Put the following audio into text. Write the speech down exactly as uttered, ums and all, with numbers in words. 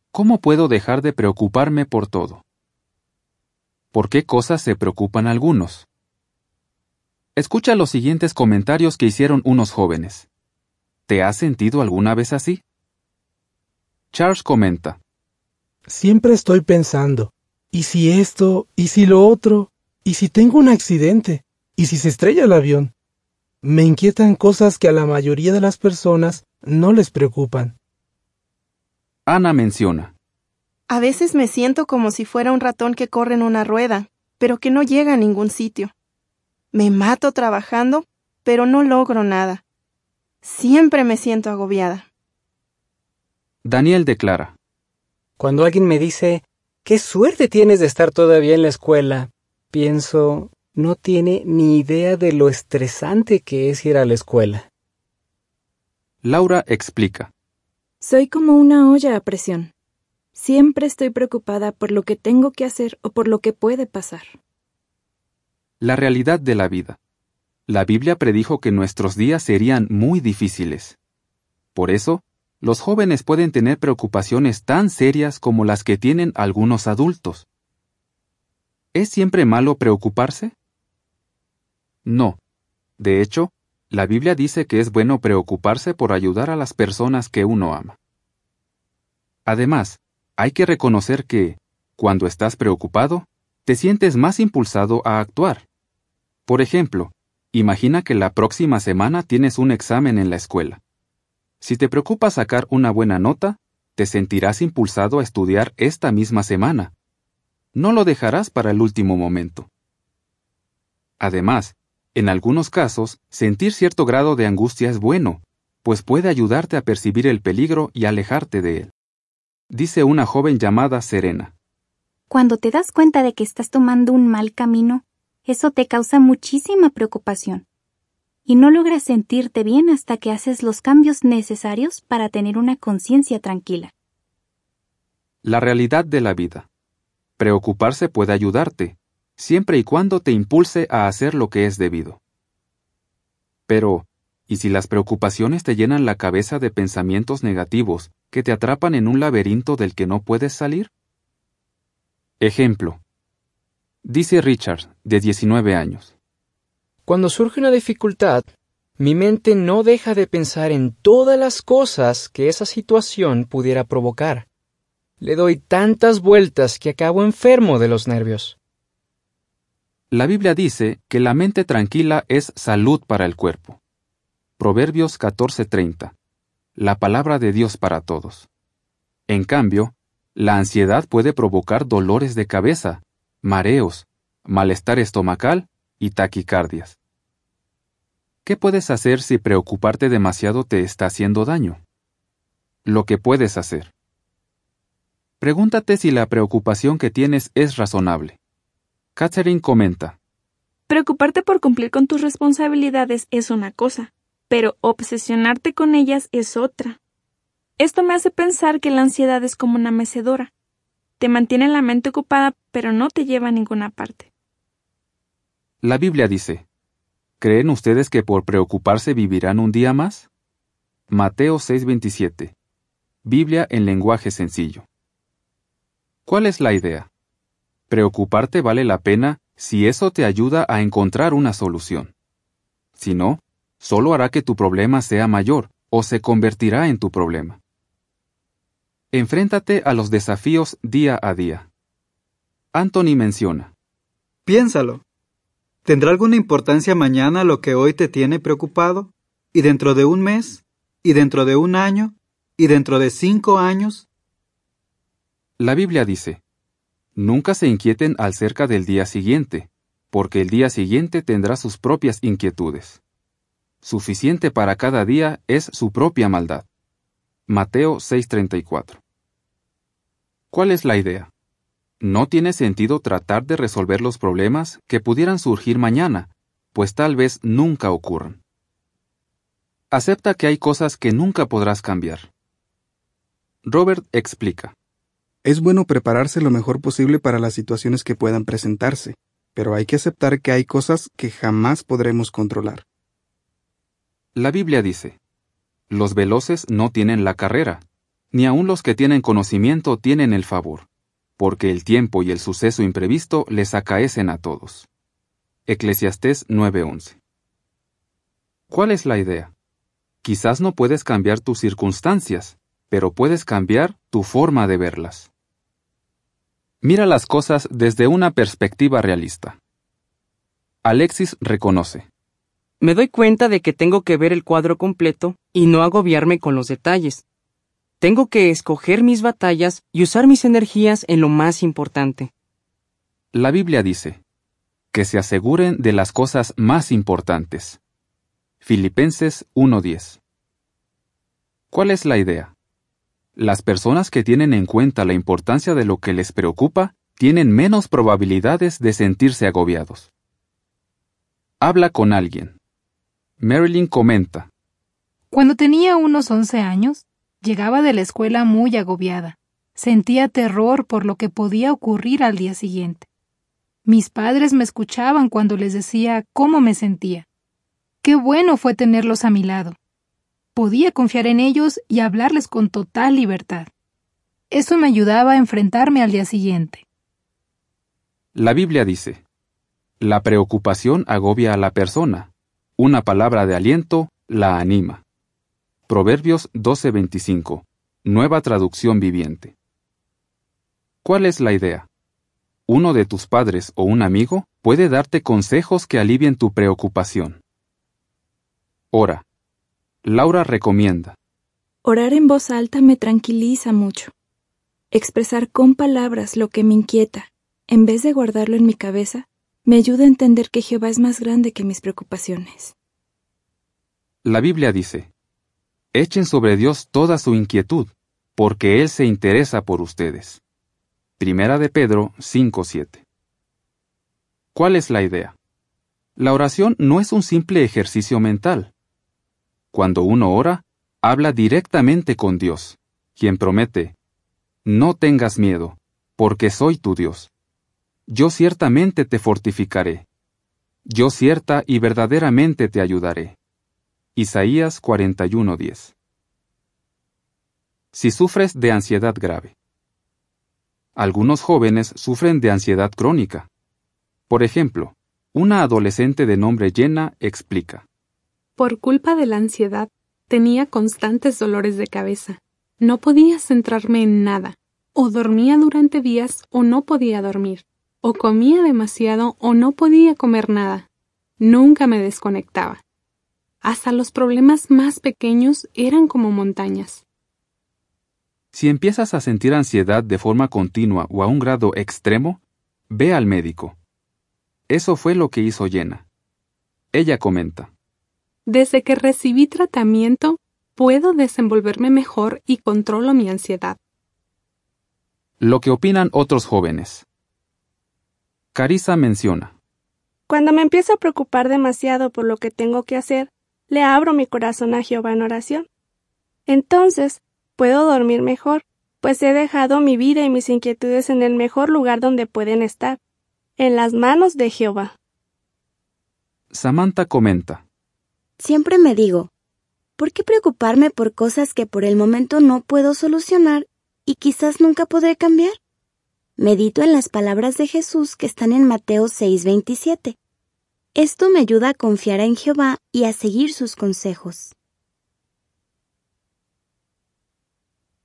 ¿Cómo puedo dejar de preocuparme por todo? ¿Por qué cosas se preocupan algunos? Escucha los siguientes comentarios que hicieron unos jóvenes. ¿Te has sentido alguna vez así? Charles comenta: Siempre estoy pensando, ¿y si esto? ¿Y si lo otro? ¿Y si tengo un accidente? ¿Y si se estrella el avión? Me inquietan cosas que a la mayoría de las personas no les preocupan. Ana menciona: A veces me siento como si fuera un ratón que corre en una rueda, pero que no llega a ningún sitio. Me mato trabajando, pero no logro nada. Siempre me siento agobiada. Daniel declara: Cuando alguien me dice, «¡Qué suerte tienes de estar todavía en la escuela!», pienso, no tiene ni idea de lo estresante que es ir a la escuela. Laura explica: Soy como una olla a presión. Siempre estoy preocupada por lo que tengo que hacer o por lo que puede pasar. La realidad de la vida. La Biblia predijo que nuestros días serían muy difíciles. Por eso, los jóvenes pueden tener preocupaciones tan serias como las que tienen algunos adultos. ¿Es siempre malo preocuparse? No. De hecho, la Biblia dice que es bueno preocuparse por ayudar a las personas que uno ama. Además, hay que reconocer que, cuando estás preocupado, te sientes más impulsado a actuar. Por ejemplo, imagina que la próxima semana tienes un examen en la escuela. Si te preocupa sacar una buena nota, te sentirás impulsado a estudiar esta misma semana. No lo dejarás para el último momento. Además, en algunos casos, sentir cierto grado de angustia es bueno, pues puede ayudarte a percibir el peligro y alejarte de él. Dice una joven llamada Serena: Cuando te das cuenta de que estás tomando un mal camino, eso te causa muchísima preocupación. Y no logras sentirte bien hasta que haces los cambios necesarios para tener una conciencia tranquila. La realidad de la vida. Preocuparse puede ayudarte, siempre y cuando te impulse a hacer lo que es debido. Pero, ¿y si las preocupaciones te llenan la cabeza de pensamientos negativos que te atrapan en un laberinto del que no puedes salir? Ejemplo. Dice Richard, de diecinueve años. Cuando surge una dificultad, mi mente no deja de pensar en todas las cosas que esa situación pudiera provocar. Le doy tantas vueltas que acabo enfermo de los nervios. La Biblia dice que la mente tranquila es salud para el cuerpo. Proverbios catorce treinta. La palabra de Dios para todos. En cambio, la ansiedad puede provocar dolores de cabeza, mareos, malestar estomacal y taquicardias. ¿Qué puedes hacer si preocuparte demasiado te está haciendo daño? Lo que puedes hacer. Pregúntate si la preocupación que tienes es razonable. Catherine comenta: Preocuparte por cumplir con tus responsabilidades es una cosa, pero obsesionarte con ellas es otra. Esto me hace pensar que la ansiedad es como una mecedora. Te mantiene la mente ocupada, pero no te lleva a ninguna parte. La Biblia dice: ¿creen ustedes que por preocuparse vivirán un día más? Mateo seis veintisiete. Biblia en lenguaje sencillo. ¿Cuál es la idea? Preocuparte vale la pena si eso te ayuda a encontrar una solución. Si no, solo hará que tu problema sea mayor o se convertirá en tu problema. Enfréntate a los desafíos día a día. Anthony menciona: Piénsalo. ¿Tendrá alguna importancia mañana lo que hoy te tiene preocupado? ¿Y dentro de un mes? ¿Y dentro de un año? ¿Y dentro de cinco años? La Biblia dice: nunca se inquieten acerca del día siguiente, porque el día siguiente tendrá sus propias inquietudes. Suficiente para cada día es su propia maldad. Mateo seis treinta y cuatro. ¿Cuál es la idea? No tiene sentido tratar de resolver los problemas que pudieran surgir mañana, pues tal vez nunca ocurran. Acepta que hay cosas que nunca podrás cambiar. Robert explica: Es bueno prepararse lo mejor posible para las situaciones que puedan presentarse, pero hay que aceptar que hay cosas que jamás podremos controlar. La Biblia dice: los veloces no tienen la carrera, Ni aun los que tienen conocimiento tienen el favor, porque el tiempo y el suceso imprevisto les acaecen a todos. Eclesiastés nueve once. ¿Cuál es la idea? Quizás no puedes cambiar tus circunstancias, pero puedes cambiar tu forma de verlas. Mira las cosas desde una perspectiva realista. Alexis reconoce: Me doy cuenta de que tengo que ver el cuadro completo y no agobiarme con los detalles. Tengo que escoger mis batallas y usar mis energías en lo más importante. La Biblia dice que se aseguren de las cosas más importantes. Filipenses uno diez. ¿Cuál es la idea? Las personas que tienen en cuenta la importancia de lo que les preocupa tienen menos probabilidades de sentirse agobiados. Habla con alguien. Marilyn comenta: Cuando tenía unos once años, llegaba de la escuela muy agobiada. Sentía terror por lo que podía ocurrir al día siguiente. Mis padres me escuchaban cuando les decía cómo me sentía. Qué bueno fue tenerlos a mi lado. Podía confiar en ellos y hablarles con total libertad. Eso me ayudaba a enfrentarme al día siguiente. La Biblia dice: la preocupación agobia a la persona. Una palabra de aliento la anima. Proverbios doce veinticinco, Nueva Traducción Viviente. ¿Cuál es la idea? Uno de tus padres o un amigo puede darte consejos que alivien tu preocupación. Ora. Laura recomienda: Orar en voz alta me tranquiliza mucho. Expresar con palabras lo que me inquieta, en vez de guardarlo en mi cabeza, me ayuda a entender que Jehová es más grande que mis preocupaciones. La Biblia dice: echen sobre Dios toda su inquietud, porque Él se interesa por ustedes. Primera de Pedro cinco siete. ¿Cuál es la idea? La oración no es un simple ejercicio mental. Cuando uno ora, habla directamente con Dios, quien promete: no tengas miedo, porque soy tu Dios. Yo ciertamente te fortificaré. Yo cierta y verdaderamente te ayudaré. Isaías cuarenta y uno diez. Si sufres de ansiedad grave. Algunos jóvenes sufren de ansiedad crónica. Por ejemplo, una adolescente de nombre Jenna explica: Por culpa de la ansiedad, tenía constantes dolores de cabeza. No podía centrarme en nada. O dormía durante días o no podía dormir. O comía demasiado o no podía comer nada. Nunca me desconectaba. Hasta los problemas más pequeños eran como montañas. Si empiezas a sentir ansiedad de forma continua o a un grado extremo, ve al médico. Eso fue lo que hizo Jenna. Ella comenta: Desde que recibí tratamiento, puedo desenvolverme mejor y controlo mi ansiedad. Lo que opinan otros jóvenes. Carissa menciona: Cuando me empiezo a preocupar demasiado por lo que tengo que hacer, le abro mi corazón a Jehová en oración. Entonces, puedo dormir mejor, pues he dejado mi vida y mis inquietudes en el mejor lugar donde pueden estar, en las manos de Jehová. Samantha comenta: Siempre me digo, ¿por qué preocuparme por cosas que por el momento no puedo solucionar y quizás nunca podré cambiar? Medito en las palabras de Jesús que están en Mateo seis veintisiete. Esto me ayuda a confiar en Jehová y a seguir sus consejos.